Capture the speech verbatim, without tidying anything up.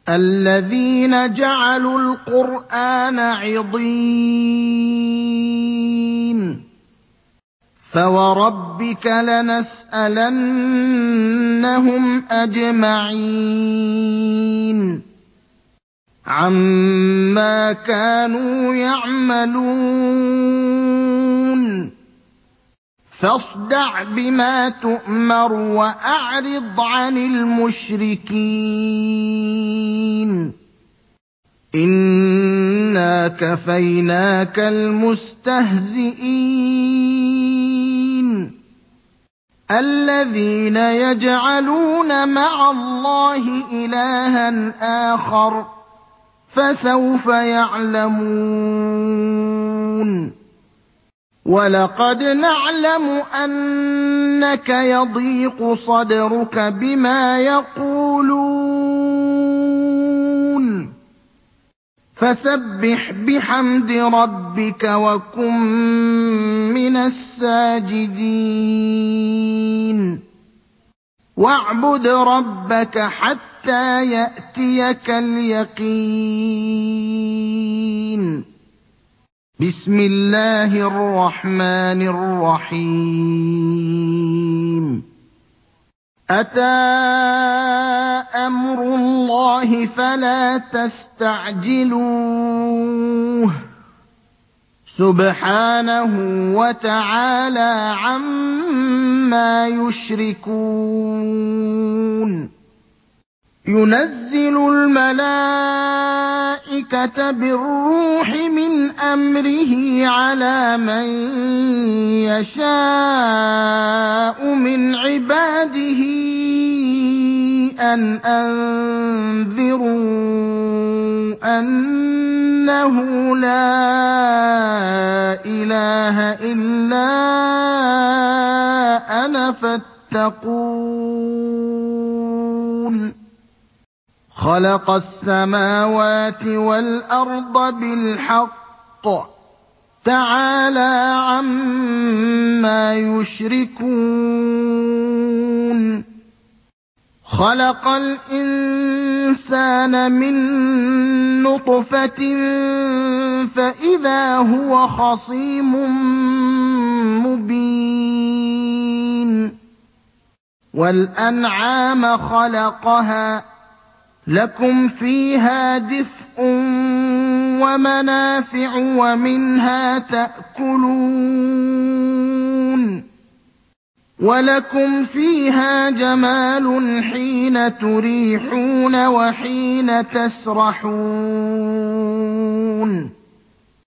الَّذِينَ جَعَلُوا الْقُرْآنَ عِضِينَ فَوَرَبِّكَ لَنَسْأَلَنَّهُمْ أَجْمَعِينَ عَمَّا كَانُوا يَعْمَلُونَ فَاصْدَعْ بِمَا تُؤْمَرُ وَأَعْرِضْ عَنِ الْمُشْرِكِينَ إِنَّا كَفَيْنَاكَ الْمُسْتَهْزِئِينَ الَّذِينَ يَجْعَلُونَ مَعَ اللَّهِ إِلَٰهًا آخَرَ فَسَوْفَ يَعْلَمُونَ وَلَقَدْ نَعْلَمُ أَنَّكَ يَضِيقُ صَدْرُكَ بِمَا يَقُولُونَ فَسَبِّحْ بِحَمْدِ رَبِّكَ وَكُن مِّنَ السَّاجِدِينَ وَاعْبُدْ رَبَّكَ حَتَّىٰ يَأْتِيَكَ الْيَقِينُ بِسْمِ اللَّهِ الرَّحْمَٰنِ الرَّحِيمِ أَتَىٰ أَمْرُ اللَّهِ فَلَا تَسْتَعْجِلُوهُ سُبْحَانَهُ وَتَعَالَىٰ عَمَّا يُشْرِكُونَ يُنَزِّلُ الْمَلَائِكَةَ بِالرُّوحِ مِنْ أَمْرِهِ عَلَىٰ مَن يَشَاءُ مِنْ عِبَادِهِ أَنْ أَنذِرُوا أَنَّهُ لَا إِلَٰهَ إِلَّا أَنَا فَاتَّقُونِ خَلَقَ السَّمَاوَاتِ وَالْأَرْضَ بِالْحَقِّ ۚ تَعَالَىٰ عَمَّا يُشْرِكُونَ خَلَقَ الْإِنسَانَ مِن نُّطْفَةٍ فَإِذَا هُوَ خَصِيمٌ مُّبِينٌ وَالْأَنْعَامَ خَلَقَهَا لَكُمْ فِيهَا دِفْءٌ وَمَنَافِعُ وَمِنْهَا تَأْكُلُونَ وَلَكُمْ فِيهَا جَمَالٌ حِينَ تُرِيحُونَ وَحِينَ تَسْرَحُونَ